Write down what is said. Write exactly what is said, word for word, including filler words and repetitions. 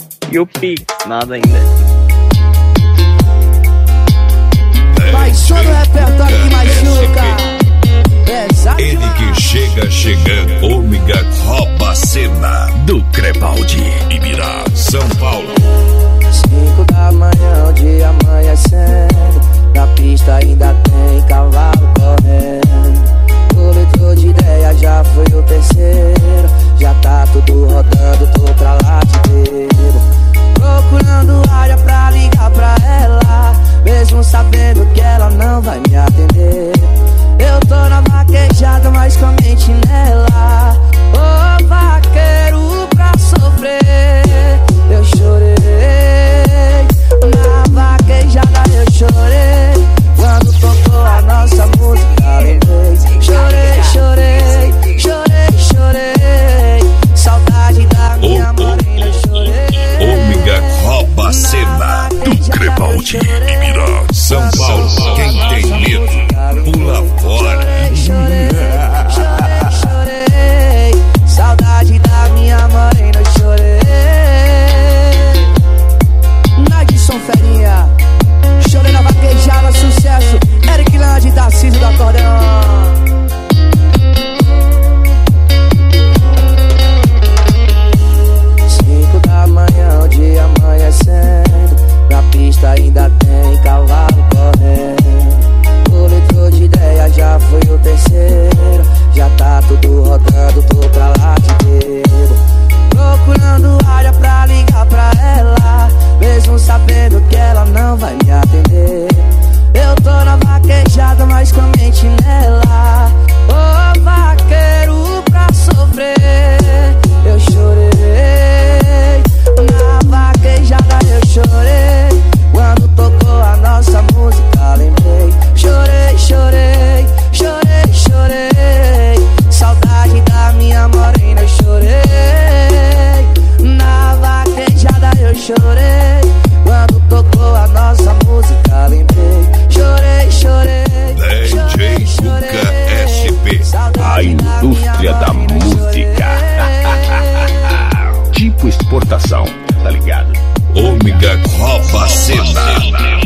E o Pix, nada ainda. Mas só no repertório que machuca. Ele que chega chegando, Ômega rouba a cena do Crepaldi, Ibirá, São Paulo. Cinco da manhã, o dia amanhecendo. Na pista ainda tem cavalo correndo. O litro de ideia já foi o terceiro. Já tá tudo rodando, tô pra lá inteiro. Procurando área pra ligar pra ela, mesmo sabendo que ela não vai me atender. Eu tô na vaquejada, mas com a mente nela. Ô vaqueiro pra sofrer, eu chorei. Na vaquejada eu chorei. Quando tocou a nossa música, lembrei. Chorei, chorei, chorei, chorei. Saudade da minha morena, eu chorei. Ômega rouba a cena do Crepaldi, Ibirá, São Paulo. Quem tem medo, pula fora. Chorei, chorei, chorei. Saudade da minha morena, eu chorei. Nadson Ferinha, chorei na vaquejada, sucesso. Eric Lande, Tarcísio do acordeão. Cinco da manhã, o dia amanhecendo. Na pista ainda tem cavalo correndo. O litro de ideia já foi o terceiro. Já tá tudo rodando, tô pra lá inteiro. Procurando área pra ligar pra ela, mesmo sabendo que ela não vai me atender. Eu tô na vaquejada, mas com a mente nela. Ô vaqueiro pra sofrer, eu chorei. Na vaquejada eu chorei. Quando tocou a nossa música, lembrei. Chorei, chorei, chorei, chorei. Saudade da minha morena, eu chorei. Na vaquejada eu chorei. Quando tocou a nossa música, lembrei. Chorei, chorei. D J Cuca S P, a indústria da música. Tipo exportação, tá ligado? Ômega rouba a cena.